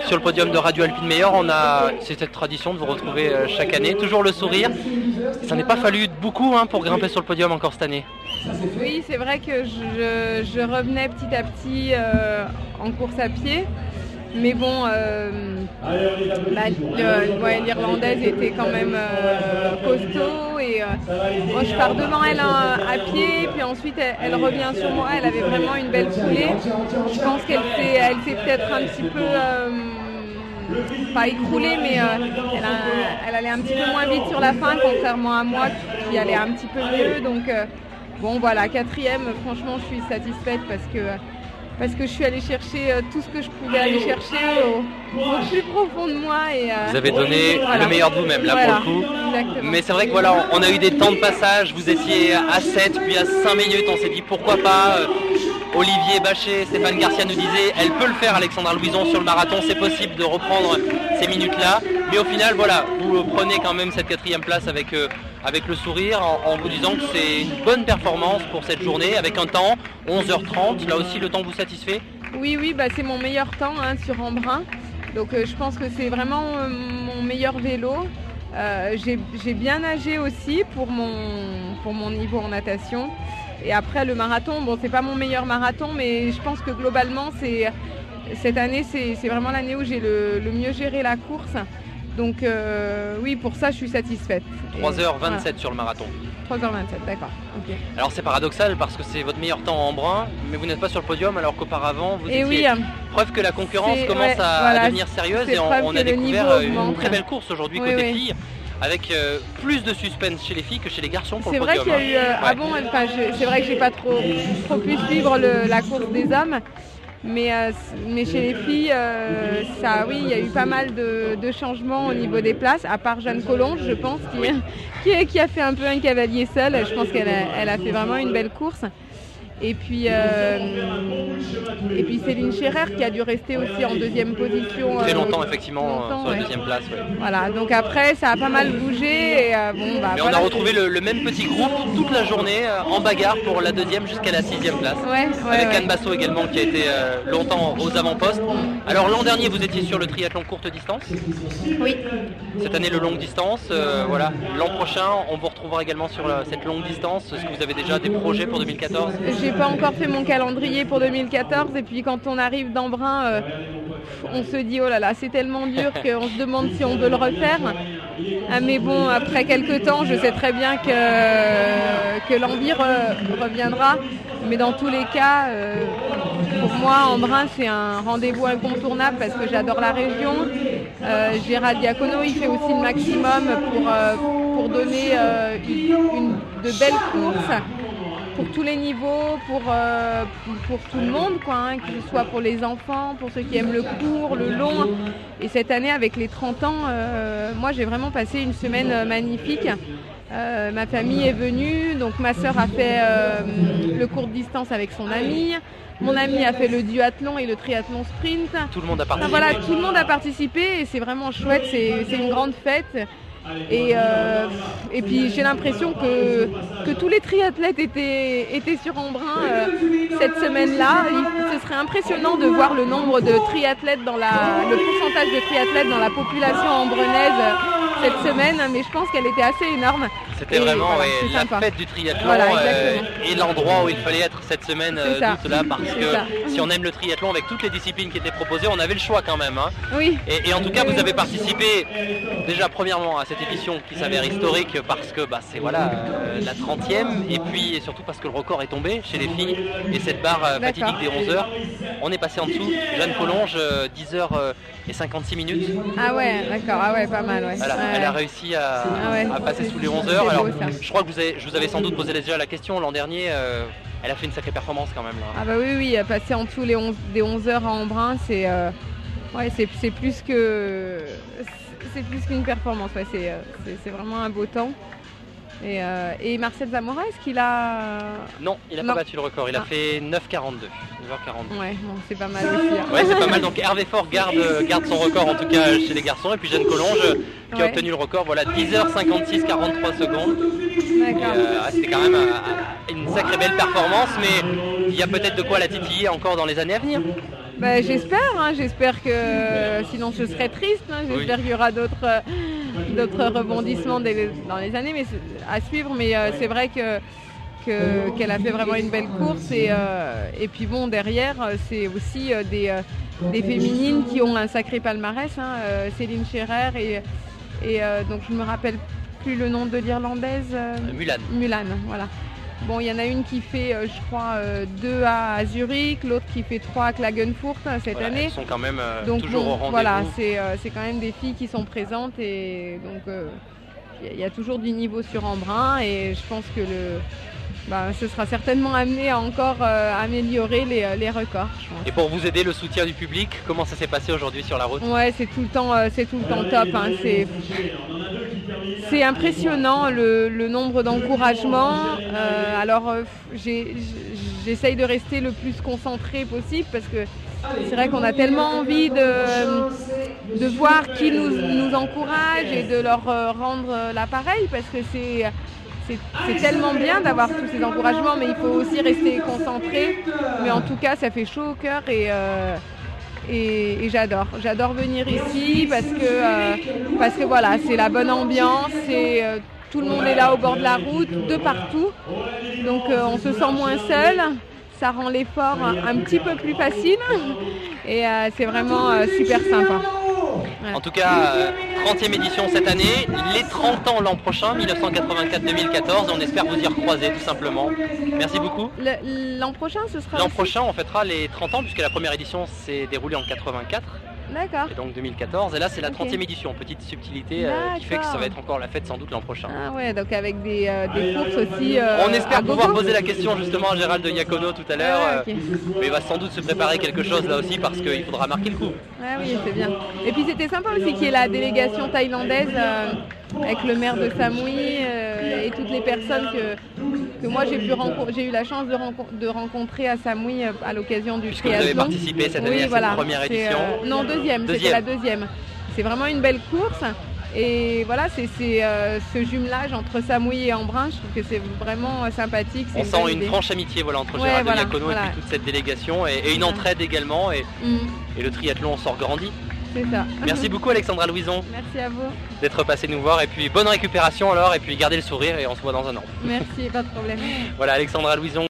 Sur le podium de Radio Alpine Meilleur, c'est cette tradition de vous retrouver chaque année, toujours le sourire. Ça n'est pas fallu beaucoup pour grimper sur le podium encore cette année. Oui, c'est vrai que je revenais petit à petit en course à pied. Mais bon, l'Irlandaise était quand même costaud et moi je pars devant elle à pied, puis ensuite elle revient sur moi. Elle avait vraiment une belle foulée. Je pense qu'elle s'est peut-être un petit peu, pas écroulée, mais elle allait un petit peu moins vite sur la fin, contrairement à moi qui allait un petit peu mieux. Donc bon voilà, 4e, franchement je suis satisfaite parce que je suis allée chercher tout ce que je pouvais aller chercher au plus profond de moi. Et, vous avez donné le meilleur de vous-même, là pour le coup. Exactement. Mais c'est vrai que voilà, on a eu des temps de passage, vous étiez à 7, puis à 5 minutes, on s'est dit pourquoi pas. Olivier Bachet, Stéphane Garcia nous disait, elle peut le faire, Alexandra Louison, sur le marathon, c'est possible de reprendre ces minutes-là. Mais au final, voilà, vous prenez quand même cette 4e place avec le sourire, en vous disant que c'est une bonne performance pour cette journée, avec un temps, 11h30, là aussi le temps vous satisfait? Oui, c'est mon meilleur temps sur Embrun. Donc je pense que c'est vraiment mon meilleur vélo. J'ai bien nagé aussi pour mon niveau en natation. Et après le marathon, bon c'est pas mon meilleur marathon, mais je pense que globalement cette année c'est vraiment l'année où j'ai le mieux géré la course. Donc oui, pour ça je suis satisfaite. 3h27 voilà. Sur le marathon. 3h27, d'accord. Okay. Alors c'est paradoxal parce que c'est votre meilleur temps en brun, mais vous n'êtes pas sur le podium alors qu'auparavant vous étiez... Oui, preuve que la concurrence commence à devenir sérieuse et on a découvert une très belle course aujourd'hui côté filles. Avec plus de suspense chez les filles que chez les garçons pour le podium. C'est vrai qu'il y a eu... c'est vrai que j'ai pas trop pu suivre la course des hommes. Mais chez les filles, il y a eu pas mal de changements au niveau des places, à part Jeanne Collonges, je pense, qui a fait un peu un cavalier seul. Je pense qu'elle a fait vraiment une belle course. Et puis Céline Scherer qui a dû rester aussi en 2e position. Très longtemps, effectivement, sur la 2e place. Ouais. Voilà, donc après, ça a pas mal bougé. Et, mais on a retrouvé le même petit groupe toute la journée en bagarre pour la 2e jusqu'à la 6e place. Avec Anne Bassot également qui a été longtemps aux avant-postes. Alors l'an dernier, vous étiez sur le triathlon courte distance. Oui. Cette année, le longue distance. Voilà. L'an prochain, on vous retrouvera également sur cette longue distance. Est-ce que vous avez déjà des projets pour 2014 ? J'ai pas encore fait mon calendrier pour 2014 et puis quand on arrive d'Embrun, on se dit oh là là, c'est tellement dur qu'on se demande si on veut le refaire. Mais bon, après quelques temps, je sais très bien que l'envie reviendra. Mais dans tous les cas, pour moi, Embrun, c'est un rendez-vous incontournable parce que j'adore la région. Gérard Diacono, il fait aussi le maximum pour donner de belles courses. Pour tous les niveaux, pour tout le monde, que ce soit pour les enfants, pour ceux qui aiment le court, le long. Et cette année, avec les 30 ans, moi j'ai vraiment passé une semaine magnifique. Ma famille est venue, donc ma sœur a fait le court distance avec son ami. Mon ami a fait le duathlon et le triathlon sprint. Tout le monde a participé. Voilà, tout le monde a participé et c'est vraiment chouette, c'est une grande fête. Et puis j'ai l'impression que tous les triathlètes étaient sur Embrun cette semaine-là. Ce serait impressionnant de voir le nombre de triathlètes le pourcentage de triathlètes dans la population embrunaise cette semaine, mais je pense qu'elle était assez énorme. C'était vraiment la fête du triathlon et l'endroit où il fallait être cette semaine d'août là, parce que si on aime le triathlon avec toutes les disciplines qui étaient proposées, on avait le choix quand même. Oui. Et en tout cas, vous avez participé déjà premièrement à cette édition qui s'avère historique parce que c'est la 30e et puis surtout parce que le record est tombé chez les filles et cette barre fatidique des 11h, on est passé en dessous. Jeanne Collonges, 10h56 minutes. Ah ouais, d'accord, pas mal. Ouais. Voilà, elle a réussi à passer sous les 11h. Alors, je crois que je vous avais sans doute posé déjà la question l'an dernier. Elle a fait une sacrée performance quand même. Là. Ah bah oui, passer en dessous des 11 heures à Embrun, c'est plus qu'une performance. C'est vraiment un beau temps. Et Marcel Zamora, est-ce qu'il a... Non, il n'a pas battu le record. Il a fait 9h42. Ouais, bon, c'est pas mal aussi. Ouais, c'est pas mal. Donc Hervé Fort garde son record en tout cas chez les garçons. Et puis Jeanne Collonges qui a obtenu le record. Voilà, 10h56, 43 secondes. C'était quand même une sacrée belle performance, mais il y a peut-être de quoi la titiller encore dans les années à venir. J'espère que sinon ce serait triste. J'espère qu'il y aura d'autres rebondissements dans les années à suivre. Mais c'est vrai qu'elle a fait vraiment une belle course. Et puis bon, derrière, c'est aussi des féminines qui ont un sacré palmarès. Céline Scherer et donc je ne me rappelle plus le nom de l'Irlandaise. Mulan, voilà. Bon, il y en a une qui fait, je crois, 2 à Zurich, l'autre qui fait 3 à Klagenfurt cette année. Elles sont quand même toujours au rendez-vous. Voilà, c'est quand même des filles qui sont présentes et donc il y a toujours du niveau sur Embrun et je pense que ce sera certainement amené à encore améliorer les records. Je pense. Et pour vous aider, le soutien du public, comment ça s'est passé aujourd'hui sur la route ? Ouais, c'est tout le temps top. C'est impressionnant le nombre d'encouragements. J'essaye de rester le plus concentrée possible parce que c'est vrai qu'on a tellement envie de voir qui nous encourage et de leur rendre l'appareil parce que c'est tellement bien d'avoir tous ces encouragements, mais il faut aussi rester concentré. Mais en tout cas, ça fait chaud au cœur et j'adore venir ici parce que voilà, c'est la bonne ambiance, tout le monde est là au bord de la route, de partout, donc on se sent moins seul, ça rend l'effort un petit peu plus facile et c'est vraiment super sympa. En tout cas, 30e édition cette année, les 30 ans l'an prochain, 1984-2014, on espère vous y recroiser tout simplement. Merci beaucoup. L'an prochain, ce sera L'an prochain, on fêtera les 30 ans puisque la première édition s'est déroulée en 84. D'accord. Et donc 2014, et là c'est la 30e édition, petite subtilité qui fait que ça va être encore la fête sans doute l'an prochain. Ah ouais, donc avec des courses aussi. On espère pouvoir poser la question justement à Gérald Iacono tout à l'heure, mais il va sans doute se préparer quelque chose là aussi parce qu'il faudra marquer le coup. Ah oui, c'est bien. Et puis c'était sympa aussi qu'il y ait la délégation thaïlandaise avec le maire de Samui et toutes les personnes que moi j'ai eu la chance de rencontrer à Samui à l'occasion du triathlon. Vous avez participé cette année à cette première édition. Non, deuxième, c'était la deuxième. C'est vraiment une belle course et voilà, c'est ce jumelage entre Samui et Embrun, je trouve que c'est vraiment sympathique. On sent une franche amitié entre Gérald Iacono et puis toute cette délégation et une entraide également et le triathlon s'en grandit. C'est ça. Merci beaucoup Alexandra Louison. Merci à vous. D'être passé nous voir et puis bonne récupération alors et puis gardez le sourire et on se voit dans un an. Merci, pas de problème. Voilà Alexandra Louison.